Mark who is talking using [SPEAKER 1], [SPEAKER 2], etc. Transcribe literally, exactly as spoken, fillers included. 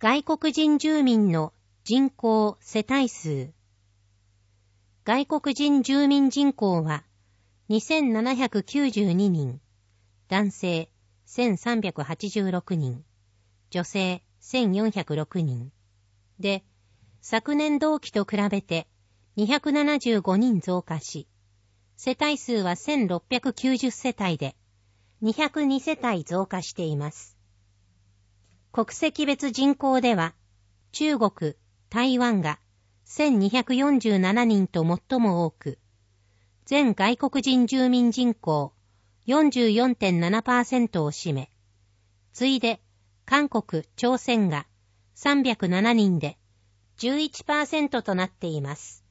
[SPEAKER 1] 外国人住民の人口世帯数。外国人住民人口はにせんななひゃくきゅうじゅうににん、男性せんさんびゃくはちじゅうろくにん、女性せんよんひゃくろくにんで、昨年同期と比べてにひゃくななじゅうごにん増加し、世帯数はせんろっぴゃくきゅうじゅう世帯でにひゃくに世帯増加しています。国籍別人口では、中国、台湾がせんにひゃくよんじゅうななにんと最も多く、全外国人住民人口 よんじゅうよんてんななパーセント を占め、次いで韓国、朝鮮がさんびゃくななにんで じゅういちパーセント となっています。